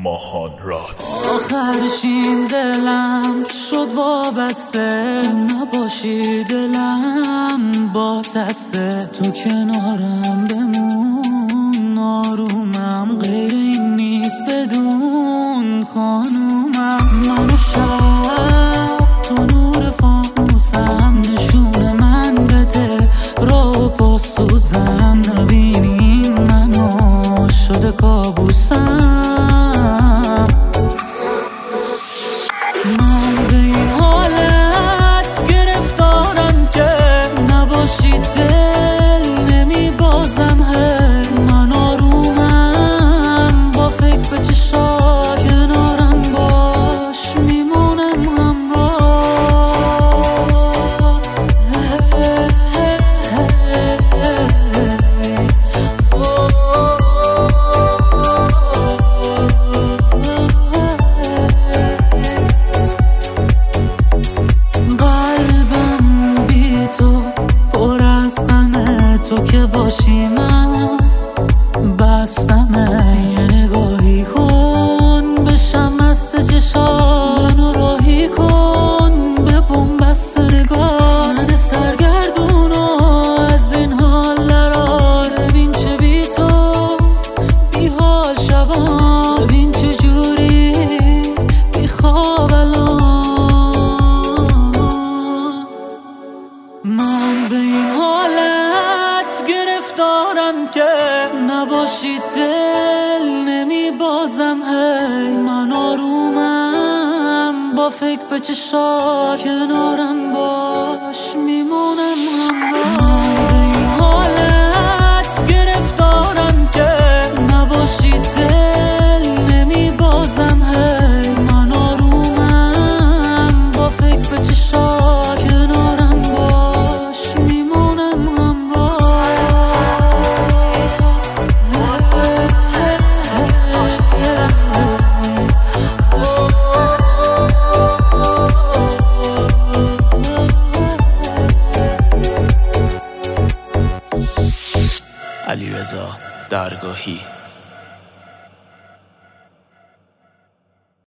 ماهان راد. آخرش این دلم شد وابسته، نباشی دلم با دسته، تو کنارم بمون آرومم، غیر این نیست بدون خانومم. منو شب تو نور فانوسم، نشون من بده رو بسوزم، نبینی منو شده کابوسم. من به این حالت گرفتارم که نباشی دل نمی بازم، هی من آرومم با فکر به چشا کنارم باش میمونم همراه. تو که باشی من بستمه، یه نگاهی کن بشم مست چشانو راهی کن، به بنبست نگاه من سرگردونو از این حال درار. ببین چه بی تو بی حال شبان، ببین چه جوری بی خواب الان. من به این حالت گرفتارم که نباشی دل نمی بازم، هی من آرومم با فکر به چشا کنارم باش میمونم همراه. من به این حالت گرفتارم که نباشی دل نمی بازم، هی من آرومم با فکر به چشا کنارم باش میمونم همراه. علیرضا درگاهی.